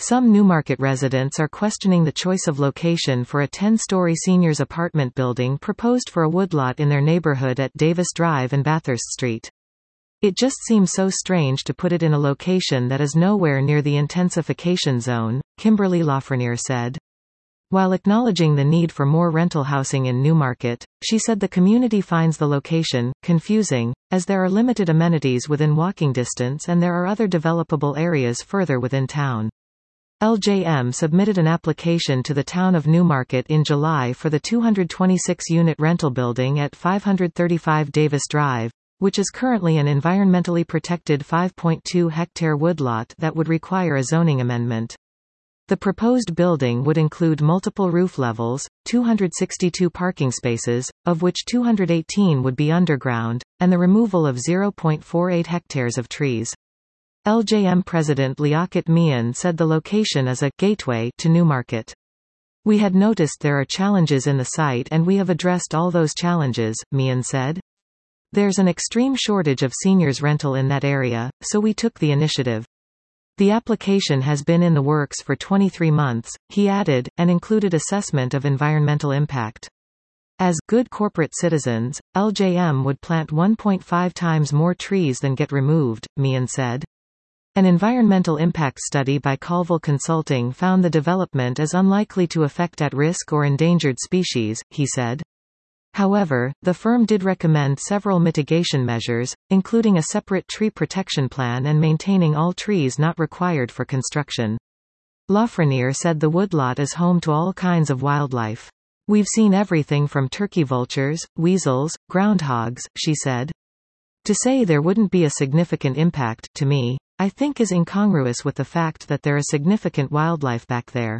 Some Newmarket residents are questioning the choice of location for a 10-story seniors apartment building proposed for a woodlot in their neighborhood at Davis Drive and Bathurst Street. It just seems so strange to put it in a location that is nowhere near the intensification zone, Kimberly Lafreniere said. While acknowledging the need for more rental housing in Newmarket, she said the community finds the location confusing, as there are limited amenities within walking distance and there are other developable areas further within town. LJM submitted an application to the town of Newmarket in July for the 226-unit rental building at 535 Davis Drive, which is currently an environmentally protected 5.2-hectare woodlot that would require a zoning amendment. The proposed building would include multiple roof levels, 262 parking spaces, of which 218 would be underground, and the removal of 0.48 hectares of trees. LJM President Liaquat Mian said the location is a gateway to Newmarket. We had noticed there are challenges in the site and we have addressed all those challenges, Mian said. There's an extreme shortage of seniors rental in that area, so we took the initiative. The application has been in the works for 23 months, he added, and included assessment of environmental impact. As good corporate citizens, LJM would plant 1.5 times more trees than get removed, Mian said. An environmental impact study by Colville Consulting found the development is unlikely to affect at-risk or endangered species, he said. However, the firm did recommend several mitigation measures, including a separate tree protection plan and maintaining all trees not required for construction. Lafreniere said the woodlot is home to all kinds of wildlife. We've seen everything from turkey vultures, weasels, groundhogs, she said. To say there wouldn't be a significant impact, to me, I think is incongruous with the fact that there is significant wildlife back there.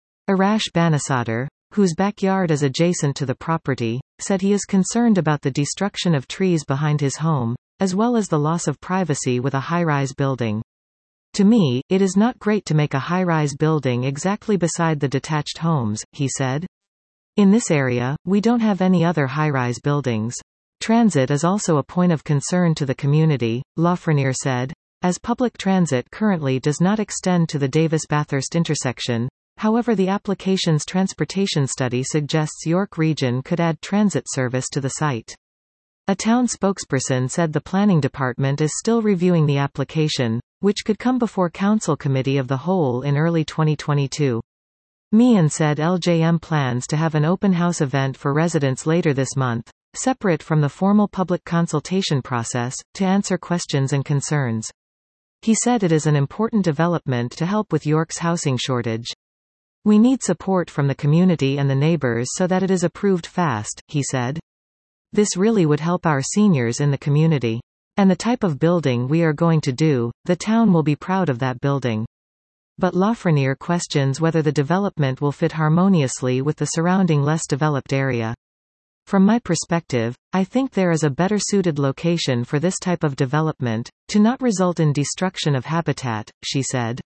Arash Banisadr, whose backyard is adjacent to the property, said he is concerned about the destruction of trees behind his home, as well as the loss of privacy with a high-rise building. To me, it is not great to make a high-rise building exactly beside the detached homes, he said. In this area, we don't have any other high-rise buildings. Transit is also a point of concern to the community, Lafreniere said, as public transit currently does not extend to the Davis-Bathurst intersection. However, the application's transportation study suggests York Region could add transit service to the site. A town spokesperson said the planning department is still reviewing the application, which could come before Council Committee of the Whole in early 2022. Mian said LJM plans to have an open house event for residents later this month, separate from the formal public consultation process, to answer questions and concerns. He said it is an important development to help with York's housing shortage. We need support from the community and the neighbors so that it is approved fast, he said. This really would help our seniors in the community. And the type of building we are going to do, the town will be proud of that building. But Lafreniere questions whether the development will fit harmoniously with the surrounding less developed area. From my perspective, I think there is a better suited location for this type of development, to not result in destruction of habitat, she said.